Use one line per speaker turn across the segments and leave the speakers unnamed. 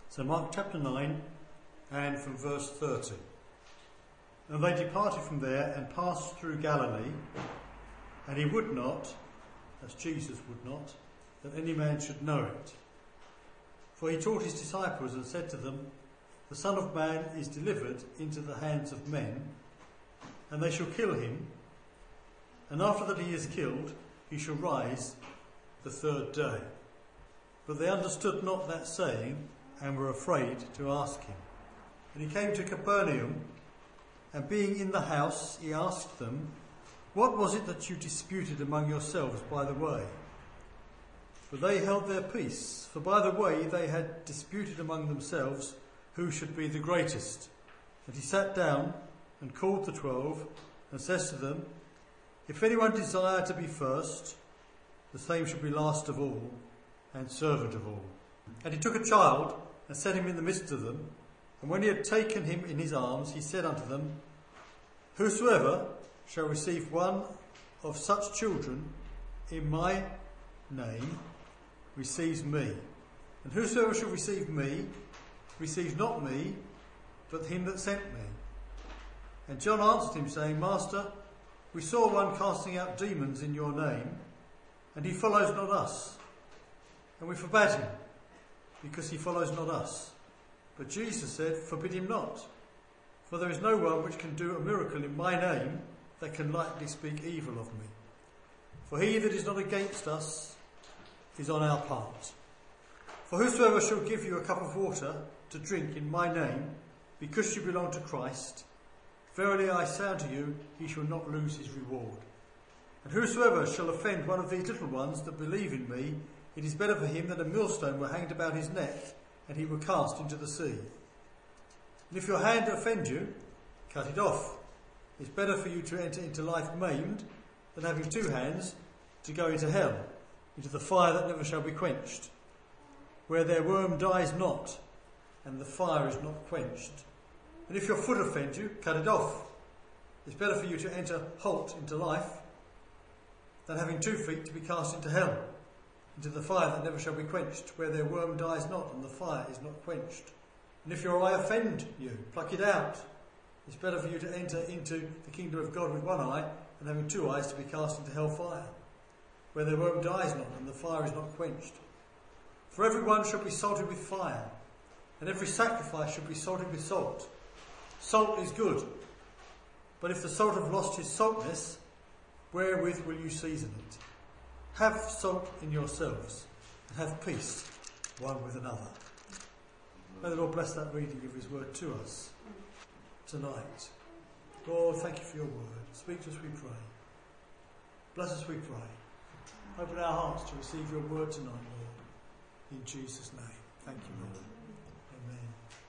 So Mark chapter 9 and from verse 30. And they departed from there and passed through Galilee, and he would not, as Jesus would not, that any man should know it. For he taught his disciples and said to them, the Son of Man is delivered into the hands of men, and they shall kill him, and after that he is killed, he shall rise the third day. But they understood not that saying, and were afraid to ask him. And he came to Capernaum, and being in the house, he asked them, what was it that you disputed among yourselves by the way? But they held their peace, for by the way they had disputed among themselves who should be the greatest. And he sat down and called the 12, and says to them, if anyone desire to be first, the same shall be last of all, and servant of all. And he took a child, and set him in the midst of them. And when he had taken him in his arms, he said unto them, whosoever shall receive one of such children in my name receives me. And whosoever shall receive me receives not me, but him that sent me. And John answered him, saying, Master, we saw one casting out demons in your name, and he follows not us. And we forbade him, because he follows not us. But Jesus said, forbid him not. For there is no one which can do a miracle in my name that can lightly speak evil of me. For he that is not against us is on our part. For whosoever shall give you a cup of water to drink in my name, because you belong to Christ, verily I say unto you, he shall not lose his reward. And whosoever shall offend one of these little ones that believe in me, it is better for him that a millstone were hanged about his neck, and he were cast into the sea. And if your hand offend you, cut it off. It's better for you to enter into life maimed, than having two hands to go into hell, into the fire that never shall be quenched, where their worm dies not, and the fire is not quenched. And if your foot offend you, cut it off. It's better for you to enter halt into life, than having 2 feet to be cast into hell, into the fire that never shall be quenched, where their worm dies not, and the fire is not quenched. And if your eye offend you, pluck it out. It's better for you to enter into the kingdom of God with one eye, than having 2 eyes to be cast into hell fire, where their worm dies not, and the fire is not quenched. For every one shall be salted with fire, and every sacrifice shall be salted with salt. Salt is good, but if the salt have lost his saltness, wherewith will you season it? Have salt in yourselves, and have peace one with another. May the Lord bless that reading of his word to us tonight. Lord, thank you for your word. Speak to us, we pray. Bless us, we pray. Open our hearts to receive your word tonight, Lord. In Jesus' name. Thank you, Lord. Amen.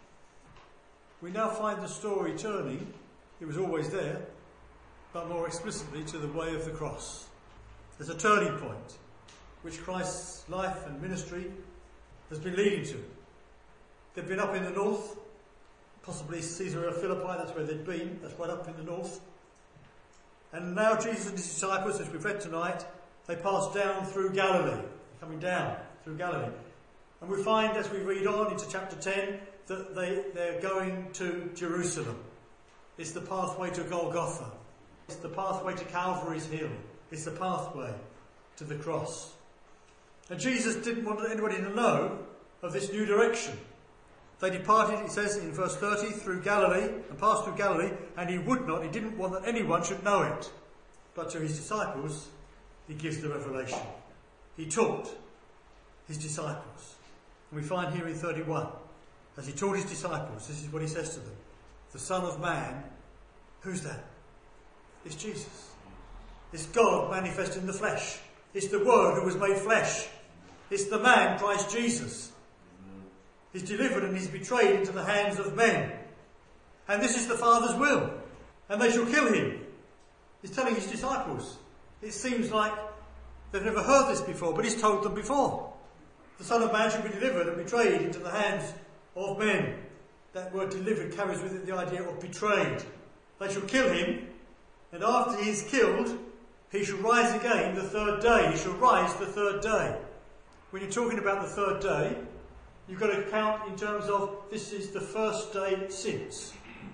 We now find the story turning. It was always there, but more explicitly to the way of the cross. There's a turning point which Christ's life and ministry has been leading to. They've been up in the north, possibly Caesarea Philippi, that's where they'd been, that's right up in the north. And now Jesus and his disciples, as we've read tonight, they pass down through Galilee, coming down through Galilee. And we find as we read on into chapter 10 that they're going to Jerusalem. It's the pathway to Golgotha. It's the pathway to Calvary's Hill. It's the pathway to the cross. And Jesus didn't want anybody to know of this new direction. They departed, it says in verse 30, through Galilee, and passed through Galilee, and he didn't want that anyone should know it. But to his disciples, he gives the revelation. He taught his disciples. And we find here in 31, as he taught his disciples, this is what he says to them. The Son of Man, who's that? It's Jesus. It's God manifest in the flesh. It's the Word who was made flesh. It's the man, Christ Jesus. He's delivered and he's betrayed into the hands of men. And this is the Father's will. And they shall kill him. He's telling his disciples. It seems like they've never heard this before, but he's told them before. The Son of Man shall be delivered and betrayed into the hands of men. That word delivered carries with it the idea of betrayed. They shall kill him, and after he is killed, he shall rise again the third day. He shall rise the third day. When you're talking about the third day, you've got to count in terms of this is the first day since.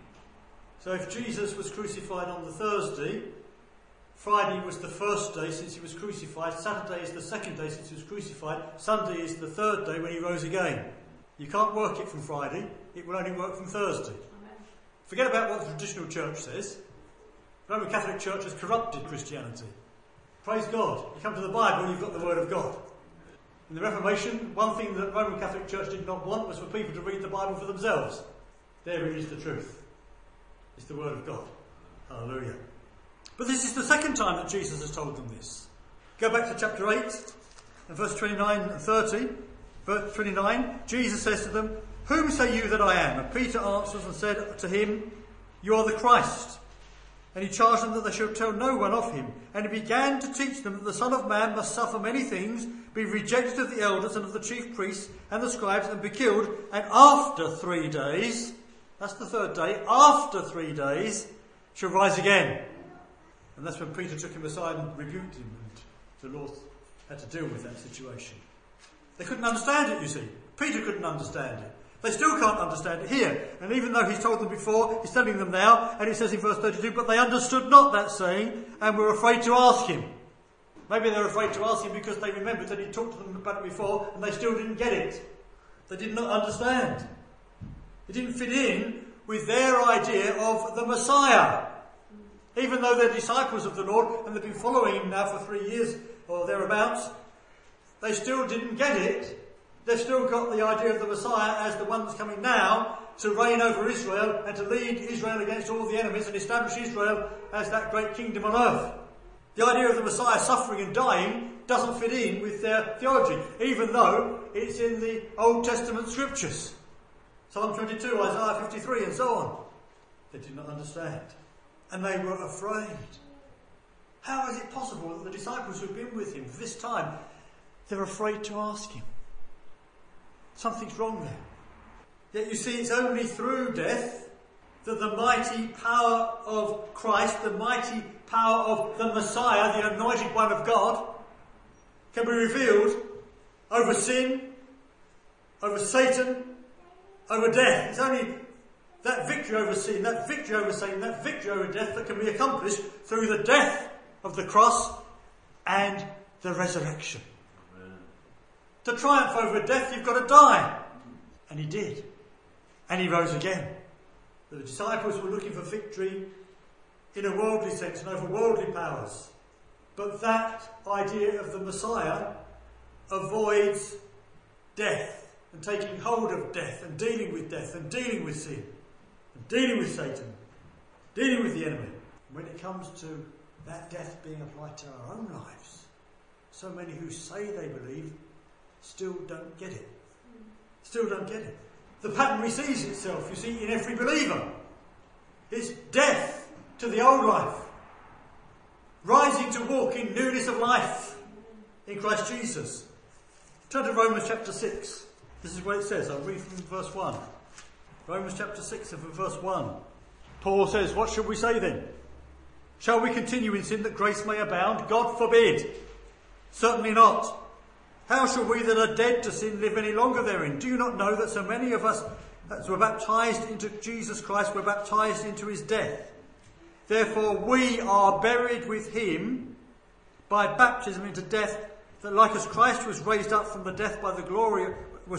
So if Jesus was crucified on the Thursday, Friday was the first day since he was crucified, Saturday is the second day since he was crucified, Sunday is the third day when he rose again. You can't work it from Friday, it will only work from Thursday. Amen. Forget about what the traditional church says. The Roman Catholic Church has corrupted Christianity. Praise God. You come to the Bible, you've got the Word of God. In the Reformation, one thing that the Roman Catholic Church did not want was for people to read the Bible for themselves. Therein is the truth. It's the Word of God. Hallelujah. But this is the second time that Jesus has told them this. Go back to chapter 8 and verse 29 and 30. Verse 29, Jesus says to them, "Whom say you that I am?" And Peter answers and said to him, "You are the Christ." And he charged them that they should tell no one of him. And he began to teach them that the Son of Man must suffer many things, be rejected of the elders and of the chief priests and the scribes, and be killed, and after 3 days, that's the third day, after 3 days, shall rise again. And that's when Peter took him aside and rebuked him, and the Lord had to deal with that situation. They couldn't understand it, you see. Peter couldn't understand it. They still can't understand it here. And even though he's told them before, he's telling them now, and it says in verse 32, "But they understood not that saying, and were afraid to ask him." Maybe they were afraid to ask him because they remembered that he talked to them about it before, and they still didn't get it. They did not understand. It didn't fit in with their idea of the Messiah. Even though they're disciples of the Lord, and they've been following him now for 3 years or thereabouts, they still didn't get it. They've still got the idea of the Messiah as the one that's coming now to reign over Israel and to lead Israel against all the enemies and establish Israel as that great kingdom on earth. The idea of the Messiah suffering and dying doesn't fit in with their theology, even though it's in the Old Testament scriptures. Psalm 22, Isaiah 53 and so on. They did not understand. And they were afraid. How is it possible that the disciples who've been with him for this time, they're afraid to ask him? Something's wrong there. Yet you see, it's only through death that the mighty power of Christ, the mighty power of the Messiah, the anointed one of God, can be revealed over sin, over Satan, over death. It's only that victory over sin, that victory over Satan, that victory over death that can be accomplished through the death of the cross and the resurrection. To triumph over death, you've got to die. And he did. And he rose again. The disciples were looking for victory in a worldly sense and over worldly powers. But that idea of the Messiah avoids death and taking hold of death and dealing with death and dealing with sin and dealing with Satan, dealing with the enemy. When it comes to that death being applied to our own lives, so many who say they believe still don't get it. Still don't get it. The pattern resees itself, you see, in every believer. It's death to the old life, rising to walk in newness of life in Christ Jesus. Turn to Romans chapter 6. This is what it says. I'll read from verse 1. Romans chapter 6 and from verse 1. Paul says, "What shall we say then? Shall we continue in sin that grace may abound? God forbid. Certainly not. How shall we that are dead to sin live any longer therein? Do you not know that so many of us that were baptized into Jesus Christ were baptized into his death? Therefore we are buried with him by baptism into death, that like as Christ was raised up from the dead by the glory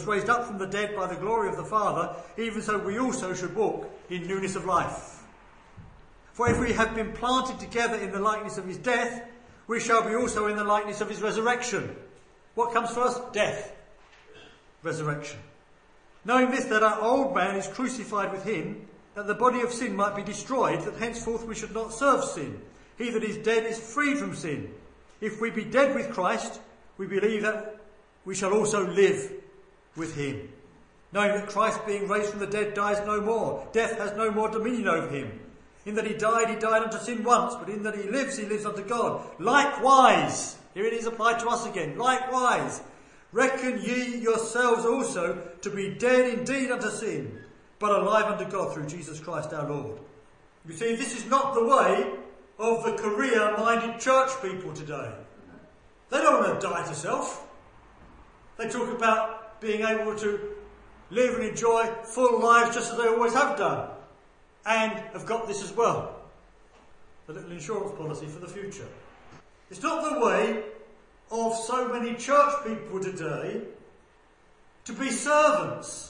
of the Father, even so we also should walk in newness of life. For if we have been planted together in the likeness of his death, we shall be also in the likeness of his resurrection." What comes first? Death. Resurrection. "Knowing this, that our old man is crucified with him, that the body of sin might be destroyed, that henceforth we should not serve sin. He that is dead is freed from sin. If we be dead with Christ, we believe that we shall also live with him. Knowing that Christ, being raised from the dead, dies no more. Death has no more dominion over him. In that he died unto sin once, but in that he lives unto God. Likewise," here it is applied to us again, "likewise, reckon ye yourselves also to be dead indeed unto sin, but alive unto God through Jesus Christ our Lord." You see, this is not the way of the career-minded church people today. They don't want to die to self. They talk about being able to live and enjoy full lives just as they always have done, and have got this as well, a little insurance policy for the future. It's not the way of so many church people today to be servants.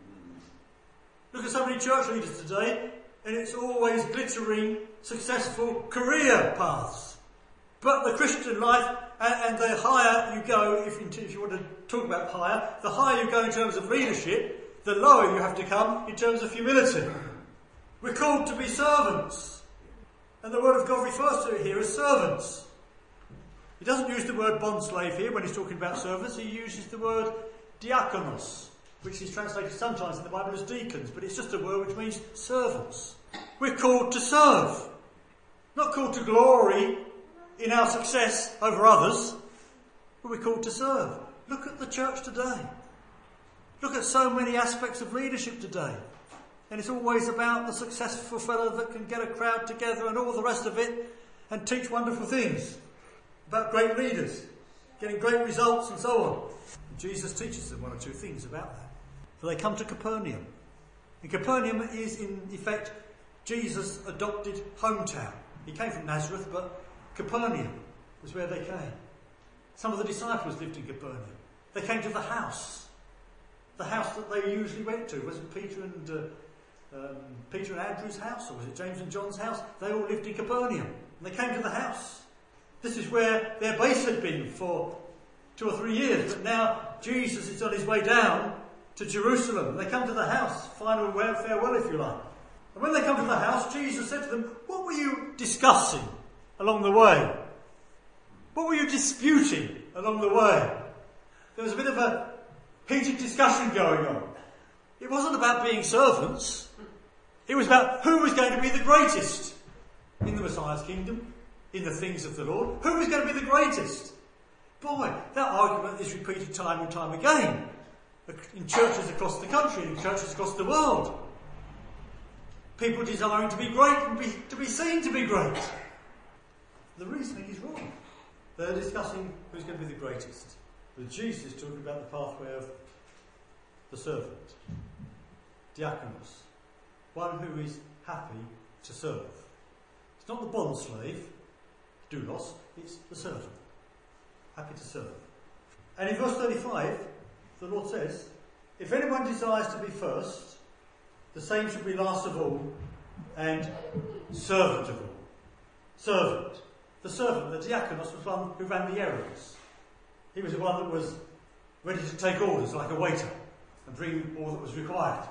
Look at so many church leaders today, and it's always glittering, successful career paths. But the Christian life, and the higher you go, if you want to talk about higher, the higher you go in terms of leadership, the lower you have to come in terms of humility. We're called to be servants. And the word of God refers to it here as servants. He doesn't use the word bondslave here when he's talking about servants. He uses the word diakonos, which is translated sometimes in the Bible as deacons, but it's just a word which means servants. We're called to serve. Not called to glory in our success over others, but we're called to serve. Look at the church today. Look at so many aspects of leadership today. And it's always about the successful fellow that can get a crowd together and all the rest of it and teach wonderful things about great leaders, getting great results and so on. And Jesus teaches them one or two things about that. So they come to Capernaum. And Capernaum is in effect Jesus' adopted hometown. He came from Nazareth, but Capernaum was where they came. Some of the disciples lived in Capernaum. They came to the house that they usually went to. Was it Peter and Andrew's house, or was it James and John's house? They all lived in Capernaum, and they came to the house. This is where their base had been for 2 or 3 years, but now Jesus is on his way down to Jerusalem. They come to the house, final farewell if you like. And when they come to the house, Jesus said to them, "What were you discussing along the way? What were you disputing along the way?" There was a bit of a heated discussion going on. It wasn't about being servants. It was about who was going to be the greatest in the Messiah's kingdom, in the things of the Lord. Who was going to be the greatest? Boy, that argument is repeated time and time again in churches across the country, in churches across the world. People desiring to be great and to be seen to be great. The reasoning is wrong. They're discussing who's going to be the greatest. But Jesus is talking about the pathway of the servant, diakonos, one who is happy to serve. It's not the bond slave, doulos, it's the servant, happy to serve. And in verse 35, the Lord says, "If anyone desires to be first, the same shall be last of all, and servant of all." Servant. The servant, the diakonos, was one who ran the errands. He was the one that was ready to take orders like a waiter and bring all that was required.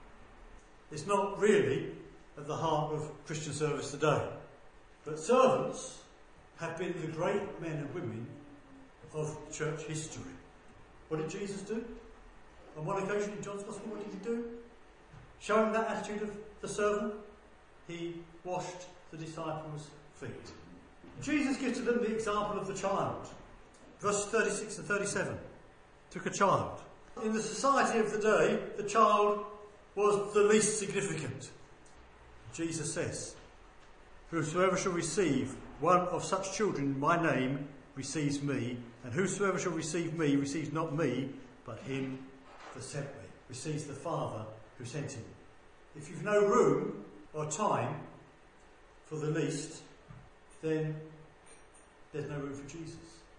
It's not really at the heart of Christian service today. But servants have been the great men and women of church history. What did Jesus do? On one occasion in John's Gospel, what did he do? Showing that attitude of the servant, he washed the disciples' feet. Jesus gives to them the example of the child. Verse 36 and 37. Took a child. In the society of the day, the child was the least significant. Jesus says, "Whosoever shall receive one of such children in my name receives me, and whosoever shall receive me receives not me, but him that sent me," receives the Father who sent him. If you've no room or time for the least, then there's no room for Jesus.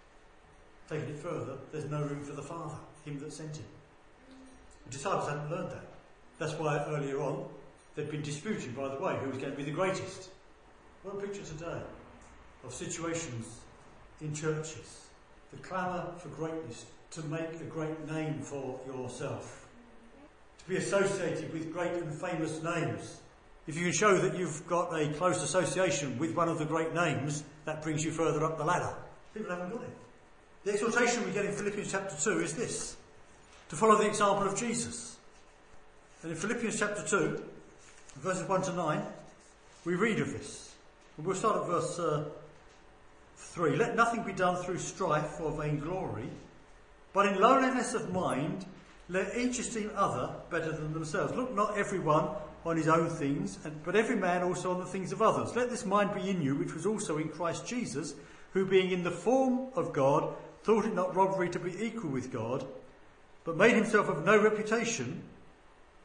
Taking it further, there's no room for the Father, him that sent him. The disciples hadn't learned that. That's why earlier on they'd been disputing, by the way, who was going to be the greatest. What a picture today of situations in churches. The clamour for greatness, to make a great name for yourself, to be associated with great and famous names. If you can show that you've got a close association with one of the great names, that brings you further up the ladder. People haven't got it. The exhortation we get in Philippians chapter 2 is this: to follow the example of Jesus. And in Philippians chapter 2, verses 1 to 9, we read of this. And we'll start at verse 3. "Let nothing be done through strife or vainglory, but in lowliness of mind, let each esteem other better than themselves. Look not everyone on his own things, but every man also on the things of others. Let this mind be in you, which was also in Christ Jesus, who being in the form of God, thought it not robbery to be equal with God, but made himself of no reputation,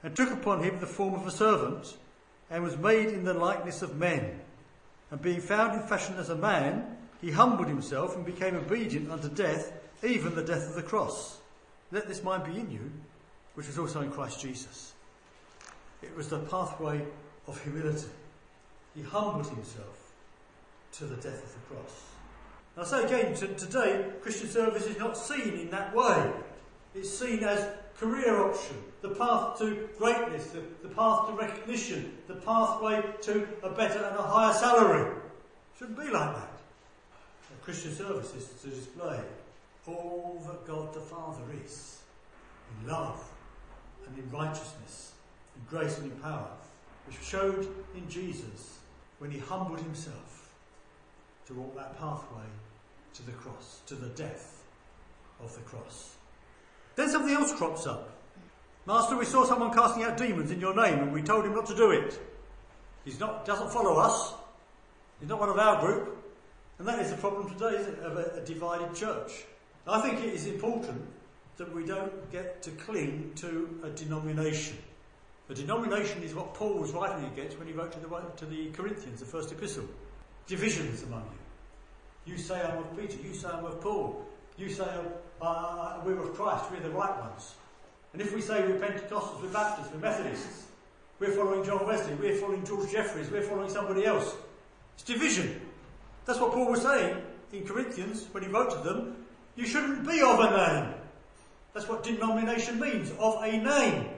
and took upon him the form of a servant, and was made in the likeness of men. And being found in fashion as a man, he humbled himself and became obedient unto death, even the death of the cross. Let this mind be in you, which was also in Christ Jesus. It was the pathway of humility. He humbled himself to the death of the cross. And I say again, today, Christian service is not seen in that way. It's seen as career option, the path to greatness, the path to recognition, the pathway to a better and a higher salary. It shouldn't be like that. A Christian service is to display all that God the Father is, in love and in righteousness, in grace and in power, which showed in Jesus when he humbled himself to walk that pathway to the cross, to the death of the cross. Then something else crops up. Master, we saw someone casting out demons in your name and we told him not to do it. Doesn't follow us. He's not one of our group. And that is the problem today, isn't it, of a divided church. I think it is important that we don't get to cling to a denomination. A denomination is what Paul was writing against when he wrote to the Corinthians, the first epistle. Divisions among you. You say I'm of Peter, you say I'm of Paul. You say we're of Christ, we're the right ones. And if we say we're Pentecostals, we're Baptists, we're Methodists, we're following John Wesley, we're following George Jeffreys, we're following somebody else. It's division. That's what Paul was saying in Corinthians when he wrote to them. You shouldn't be of a name. That's what denomination means, of a name.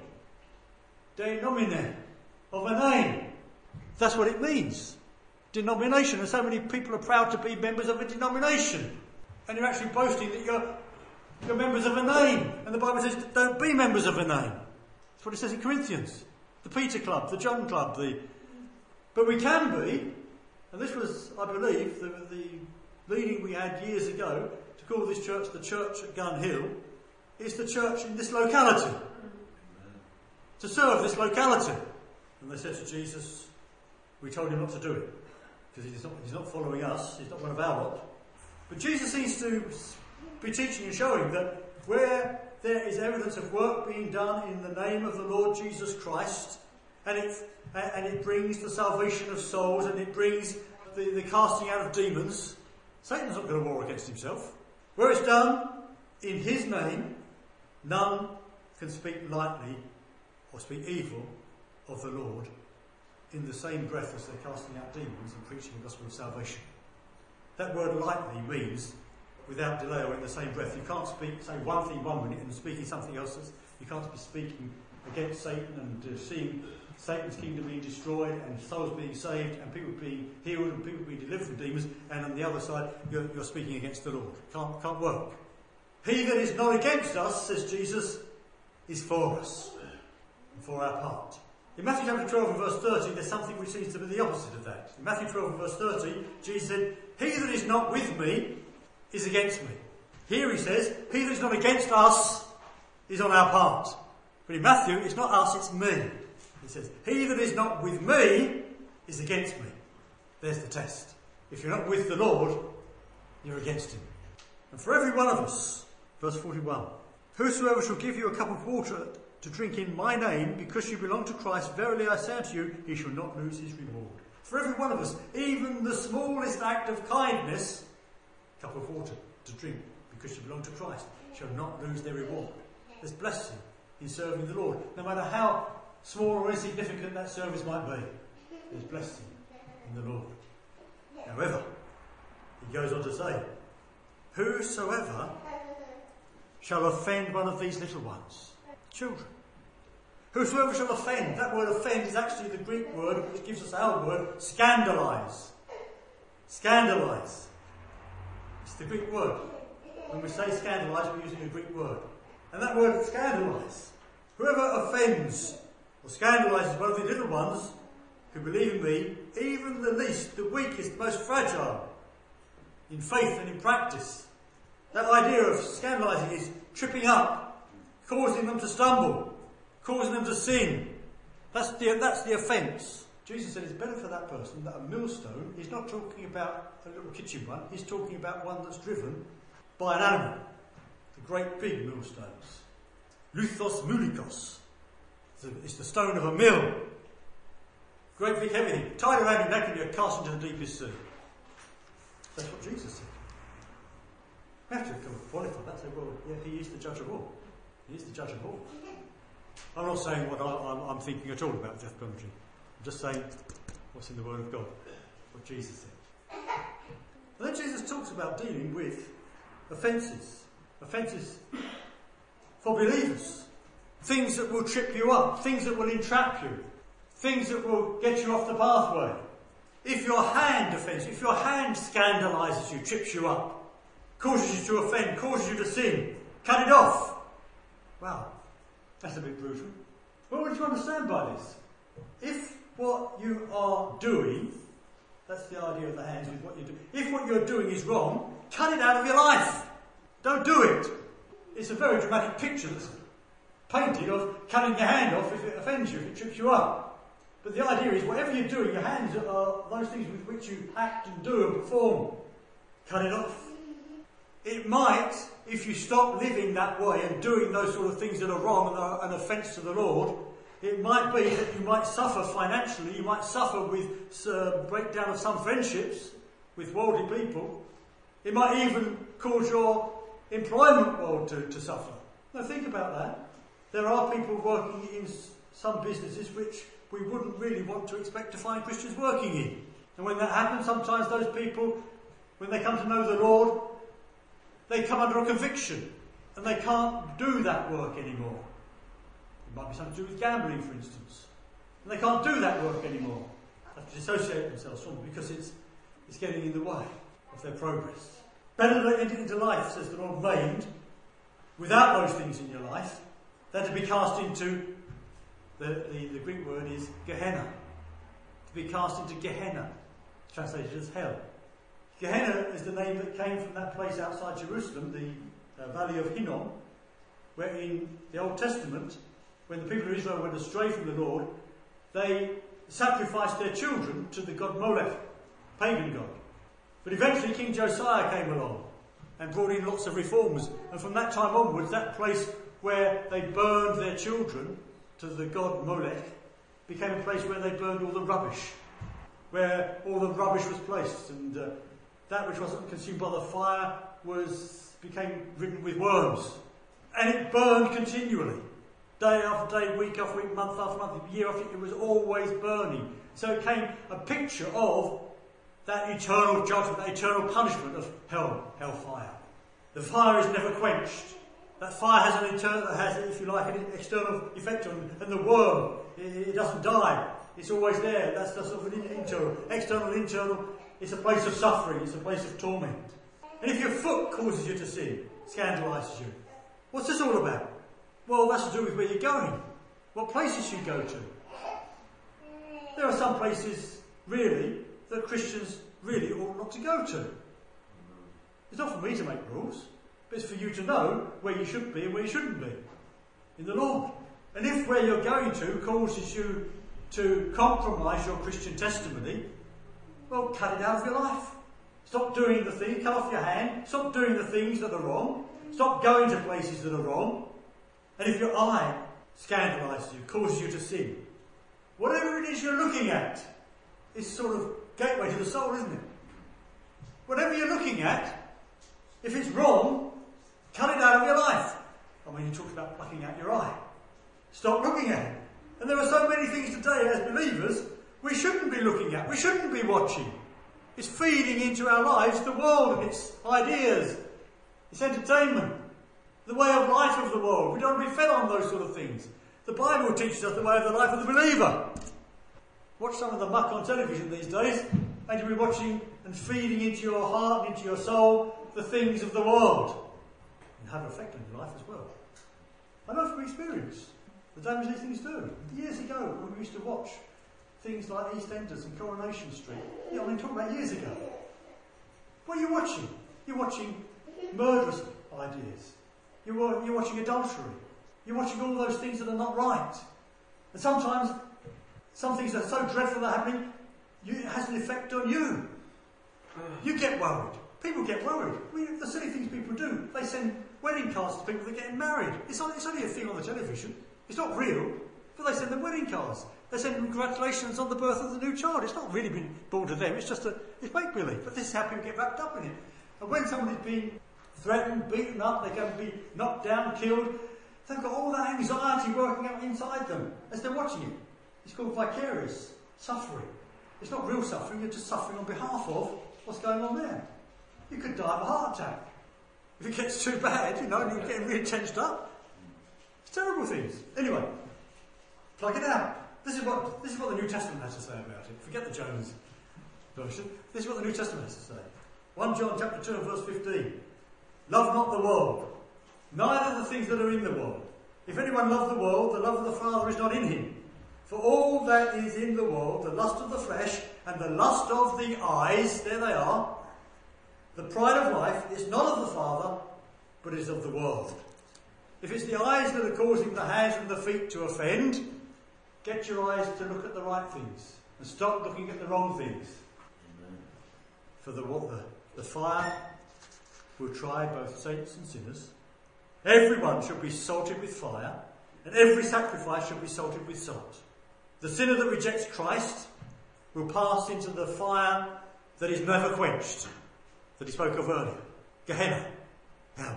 De nomine, of a name. That's what it means. Denomination. And so many people are proud to be members of a denomination. And you're actually boasting that you're members of a name. And the Bible says, don't be members of a name. That's what it says in Corinthians. The Peter Club, the John Club, But we can be, and this was, I believe, the leading we had years ago to call this church the Church at Gun Hill, is the church in this locality. To serve this locality. And they said to Jesus, we told him not to do it. Because he's not following us, he's not one of our lot. But Jesus seems to be teaching and showing that where there is evidence of work being done in the name of the Lord Jesus Christ, and it brings the salvation of souls, and it brings the casting out of demons, Satan's not going to war against himself. Where it's done in his name, none can speak lightly or speak evil of the Lord in the same breath as they're casting out demons and preaching the gospel of salvation. That word lightly means without delay or in the same breath. You can't say one thing 1 minute and speaking something else. You can't be speaking against Satan and seeing Satan's kingdom being destroyed and souls being saved and people being healed and people being delivered from demons, and on the other side you're speaking against the Lord. Can't work. He that is not against us, says Jesus, is for us and for our part. In Matthew chapter 12 and verse 30, there's something which seems to be the opposite of that. In Matthew 12 and verse 30, Jesus said, he that is not with me is against me. Here he says, he that is not against us is on our part. But in Matthew, it's not us, it's me. He says, he that is not with me is against me. There's the test. If you're not with the Lord, you're against him. And for every one of us, verse 41, whosoever shall give you a cup of water to drink in my name, because you belong to Christ, verily I say unto you, he shall not lose his reward. For every one of us, even the smallest act of kindness, a cup of water to drink, because you belong to Christ, shall not lose their reward. There's blessing in serving the Lord, no matter how small or insignificant that service might be. There's blessing in the Lord. However, he goes on to say, whosoever shall offend one of these little ones, children. Whosoever shall offend, that word offend is actually the Greek word which gives us our word, scandalise. Scandalise. It's the Greek word. When we say scandalise, we're using a Greek word. And that word, scandalise. Whoever offends or scandalises one of the little ones who believe in me, even the least, the weakest, most fragile, in faith and in practice. That idea of scandalising is tripping up, causing them to stumble, causing them to sin. That's the offence. Jesus said it's better for that person that a millstone, he's not talking about a little kitchen one, he's talking about one that's driven by an animal. The great big millstones. Luthos mulikos. It's the stone of a mill. Great big heavy thing. Tied around your neck and you're cast into the deepest sea. That's what Jesus said. We have to qualify that. Say, well, yeah, he is the judge of all. He is the judge of all. I'm not saying what I'm thinking at all about death penalty. I'm just saying what's in the Word of God, what Jesus said. And then Jesus talks about dealing with offences. Offences for believers. Things that will trip you up. Things that will entrap you. Things that will get you off the pathway. If your hand offends you, if your hand scandalises you, trips you up, causes you to offend, causes you to sin, cut it off. Wow, that's a bit brutal. Well, what do you understand by this? If what you are doing, that's the idea of the hands, is what you do. If what you're doing is wrong, cut it out of your life. Don't do it. It's a very dramatic picture that's painted of cutting your hand off if it offends you, if it trips you up. But the idea is, whatever you're doing, your hands are those things with which you act and do and perform. Cut it off. It might, if you stop living that way and doing those sort of things that are wrong and are an offence to the Lord, it might be that you might suffer financially, you might suffer with breakdown of some friendships with worldly people. It might even cause your employment world to suffer. Now think about that. There are people working in some businesses which we wouldn't really want to expect to find Christians working in. And when that happens, sometimes those people, when they come to know the Lord, they come under a conviction and they can't do that work anymore. It might be something to do with gambling, for instance. And they can't do that work anymore. They have to dissociate themselves from it because it's getting in the way of their progress. Better to enter into life, says the Lord, maimed, without those things in your life, than to be cast into, the Greek word is Gehenna. To be cast into Gehenna, translated as hell. Gehenna is the name that came from that place outside Jerusalem, the valley of Hinnom, where in the Old Testament, when the people of Israel went astray from the Lord, they sacrificed their children to the god Molech, pagan god. But eventually King Josiah came along and brought in lots of reforms. And from that time onwards, that place where they burned their children to the god Molech became a place where they burned all the rubbish, where all the rubbish was placed, and that which wasn't consumed by the fire became ridden with worms. And it burned continually. Day after day, week after week, month after month, year after year, it was always burning. So it came a picture of that eternal judgment, that eternal punishment of hellfire. The fire is never quenched. That fire has if you like, an external effect on it. And the worm, it doesn't die. It's always there. That's the sort of an internal. External, internal, it's a place of suffering. It's a place of torment. And if your foot causes you to sin, scandalises you, what's this all about? Well, that's to do with where you're going. What places you go to. There are some places, really, that Christians really ought not to go to. It's not for me to make rules, but it's for you to know where you should be and where you shouldn't be in the Lord. And if where you're going to causes you to compromise your Christian testimony, well, cut it out of your life. Stop doing the thing, cut off your hand, stop doing the things that are wrong, stop going to places that are wrong. And if your eye scandalises you, causes you to sin, whatever it is you're looking at is sort of gateway to the soul, isn't it? Whatever you're looking at, if it's wrong, cut it out of your life. I mean, he talks about plucking out your eye. Stop looking at it. And there are so many things today as believers we shouldn't be looking at, we shouldn't be watching. It's feeding into our lives the world and its ideas, its entertainment, the way of life of the world. We don't want to be fed on those sort of things. The Bible teaches us the way of the life of the believer. Watch some of the muck on television these days, and you'll be watching and feeding into your heart and into your soul the things of the world. And have an effect on your life as well. I know from experience the damage these things do. Years ago, when we used to watch things like EastEnders and Coronation Street, talking about years ago. What are you watching? You're watching murderous ideas. You're watching adultery. You're watching all those things that are not right. And sometimes some things that are so dreadful that are happening, it has an effect on you. You get worried. People get worried. The silly things people do. They send wedding cards to people that are getting married. It's only a thing on the television. It's not real. But they send them wedding cards. They send them congratulations on the birth of the new child. It's not really been born to them. It's make-believe. But this is how people get wrapped up in it. And when someone is being threatened, beaten up, they're going to be knocked down, killed, they've got all that anxiety working up inside them as they're watching it. It's called vicarious suffering. It's not real suffering, you're just suffering on behalf of what's going on there. You could die of a heart attack. If it gets too bad, and you're getting really tensed up. It's terrible things. Anyway, plug it out. This is what the New Testament has to say about it. Forget the Jones version. This is what the New Testament has to say. 1 John chapter 2 and verse 15. Love not the world, neither the things that are in the world. If anyone love the world, the love of the Father is not in him. For all that is in the world, the lust of the flesh and the lust of the eyes, there they are, the pride of life is not of the Father, but is of the world. If it's the eyes that are causing the hands and the feet to offend, get your eyes to look at the right things and stop looking at the wrong things. Amen. For the fire will try both saints and sinners. Everyone should be salted with fire, and every sacrifice should be salted with salt. The sinner that rejects Christ will pass into the fire that is never quenched, that he spoke of earlier. Gehenna, hell.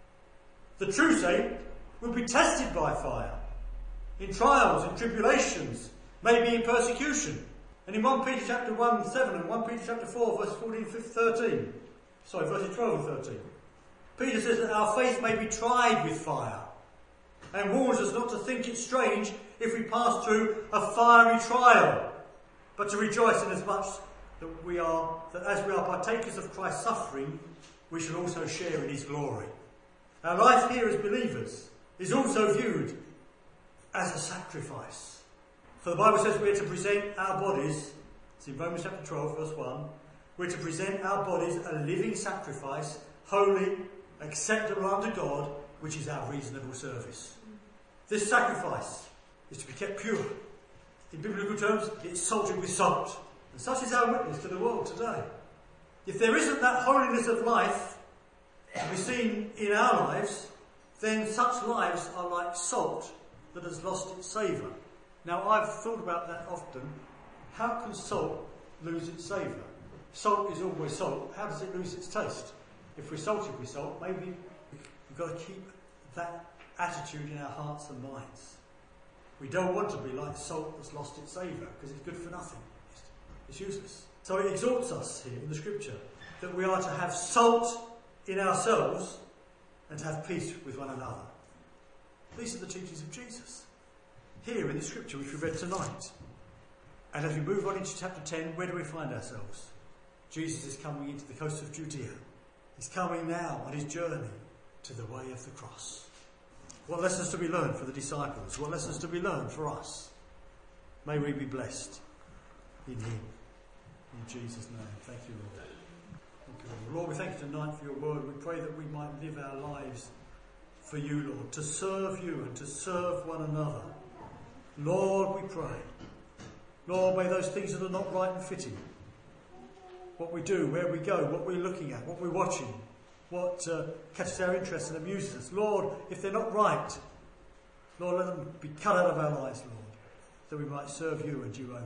The true saint will be tested by fire, in trials, in tribulations, maybe in persecution. And in 1 Peter chapter 1, 7 and 1 Peter chapter 4, verse 14, 13, verses 12 and 13, Peter says that our faith may be tried with fire, and warns us not to think it strange if we pass through a fiery trial, but to rejoice in as much that as we are partakers of Christ's suffering, we shall also share in his glory. Our life here as believers is also viewed as a sacrifice. For the Bible says we are to present our bodies, it's in Romans chapter 12 verse 1, we're to present our bodies a living sacrifice, holy, acceptable unto God, which is our reasonable service. This sacrifice is to be kept pure. In biblical terms, it's salted with salt. And such is our witness to the world today. If there isn't that holiness of life to be seen in our lives, then such lives are like salt that has lost its savour. Now, I've thought about that often. How can salt lose its savour? Salt is always salt. How does it lose its taste? If we're salted with salt, maybe we've got to keep that attitude in our hearts and minds. We don't want to be like salt that's lost its savour, because it's good for nothing. It's useless. So it exhorts us here in the scripture that we are to have salt in ourselves and to have peace with one another. These are the teachings of Jesus here in the scripture which we read tonight. And as we move on into chapter 10, where do we find ourselves? Jesus is coming into the coast of Judea. He's coming now on his journey to the way of the cross. What lessons to be learned for the disciples? What lessons to be learned for us? May we be blessed in him. In Jesus' name. Thank you, Lord. Thank you, Lord. Lord, we thank you tonight for your word. We pray that we might live our lives for you, Lord, to serve you and to serve one another. Lord, we pray. Lord, may those things that are not right and fitting, what we do, where we go, what we're looking at, what we're watching, what catches our interest and amuses us, Lord, if they're not right, Lord, let them be cut out of our lives, Lord, that we might serve you and you only.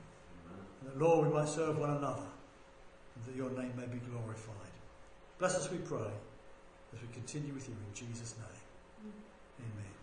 And that, Lord, we might serve one another, and that your name may be glorified. Bless us, we pray, as we continue with you in Jesus' name. Amen.